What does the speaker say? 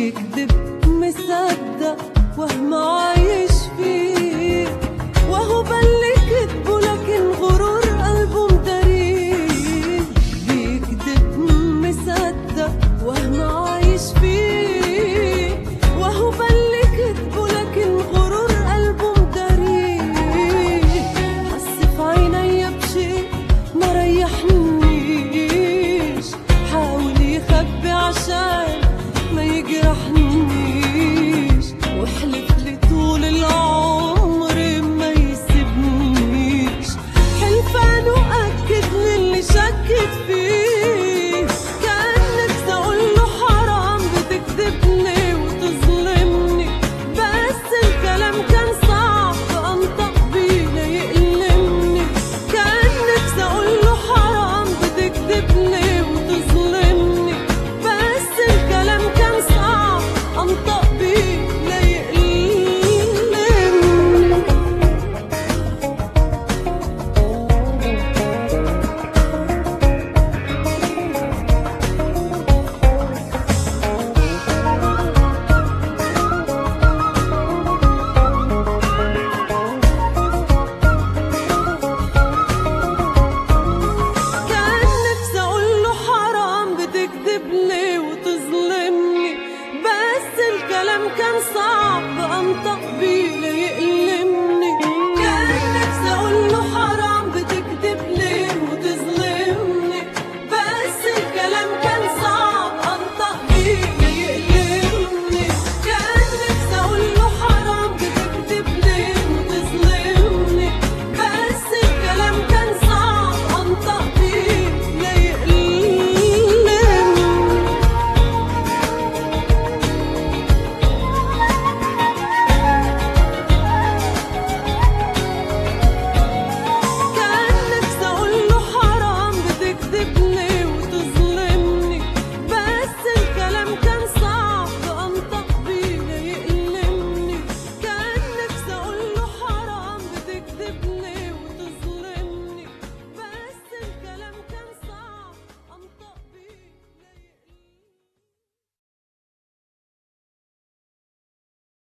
بيكذب مصدق وهم عايش فيه، وهو بلي كذبه لكن غرور قلبه مداريه. بيكذب مصدق وهم عايش فيه، وهو بلي كذبه لكن غرور قلبه مداريه. حس في عينيا بشي ما ريحنيش، حاول يخبي عشان ما يجرحنيش، وحلف لي طول العمر ما يسيبنيش. حلفان وأكد للي شكت فيه، كان نفسي أقوله حرام بتكذبني وتظلمني، بس الكلام كان صعب أنطق بيه ليألمني. كان نفسي أقوله حرام بتكذبني وتظلمني، بس الكلام كان صعب أنطق بيه ليألمني. كان نفسي أقوله حرام بتكذبني وتظلمني، بس الكلام كان صعب أنطق بيه ليألمني.